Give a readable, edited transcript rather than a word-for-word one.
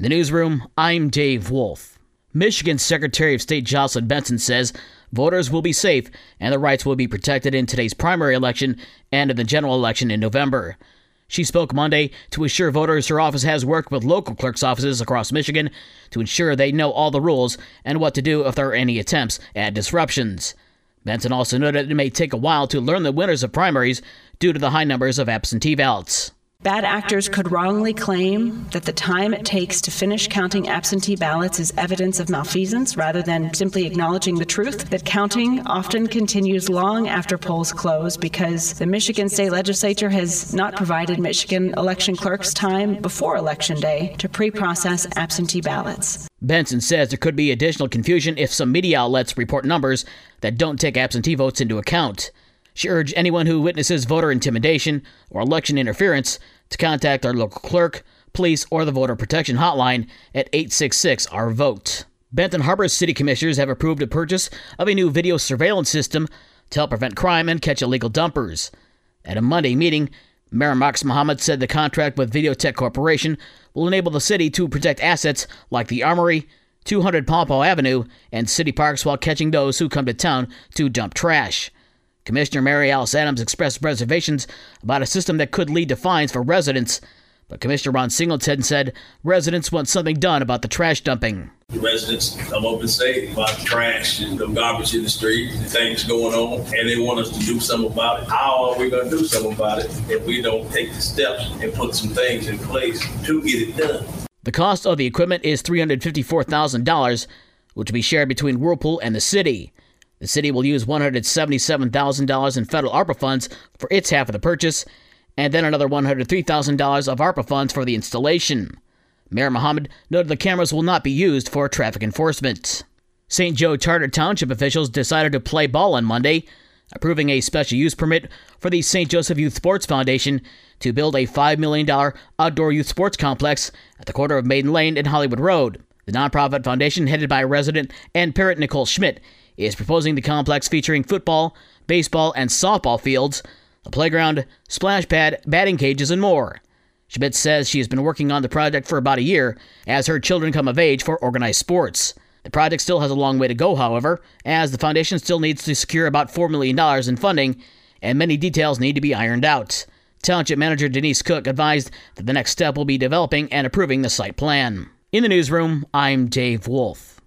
In the newsroom, I'm Dave Wolf. Michigan Secretary of State Jocelyn Benson says voters will be safe and their rights will be protected in today's primary election and in the general election in November. She spoke Monday to assure voters her office has worked with local clerks' offices across Michigan to ensure they know all the rules and what to do if there are any attempts at disruptions. Benson also noted it may take a while to learn the winners of primaries due to the high numbers of absentee ballots. Bad actors could wrongly claim that the time it takes to finish counting absentee ballots is evidence of malfeasance rather than simply acknowledging the truth that counting often continues long after polls close because the Michigan State Legislature has not provided Michigan election clerks time before Election Day to pre-process absentee ballots. Benson says there could be additional confusion if some media outlets report numbers that don't take absentee votes into account. She urged anyone who witnesses voter intimidation or election interference to contact their local clerk, police, or the voter protection hotline at 866-OUR-VOTE. Benton Harbor City Commissioners have approved a purchase of a new video surveillance system to help prevent crime and catch illegal dumpers. At a Monday meeting, Mayor Mox Muhammad said the contract with Videotech Corporation will enable the city to protect assets like the Armory, 200 Pawpaw Avenue, and city parks while catching those who come to town to dump trash. Commissioner Mary Alice Adams expressed reservations about a system that could lead to fines for residents, but Commissioner Ron Singleton said residents want something done about the trash dumping. The residents come up and say about the trash and the garbage in the street, the things going on, and they want us to do something about it. How are we going to do something about it if we don't take the steps and put some things in place to get it done? The cost of the equipment is $354,000, which will be shared between Whirlpool and the city. The city will use $177,000 in federal ARPA funds for its half of the purchase, and then another $103,000 of ARPA funds for the installation. Mayor Muhammad noted the cameras will not be used for traffic enforcement. St. Joe Charter Township officials decided to play ball on Monday, approving a special use permit for the St. Joseph Youth Sports Foundation to build a $5 million outdoor youth sports complex at the corner of Maiden Lane and Hollywood Road. The nonprofit foundation, headed by resident and parent Nicole Schmidt, is proposing the complex featuring football, baseball, and softball fields, a playground, splash pad, batting cages, and more. Schmidt says she has been working on the project for about a year as her children come of age for organized sports. The project still has a long way to go, however, as the foundation still needs to secure about $4 million in funding, and many details need to be ironed out. Township Manager Denise Cook advised that the next step will be developing and approving the site plan. In the newsroom, I'm Dave Wolf.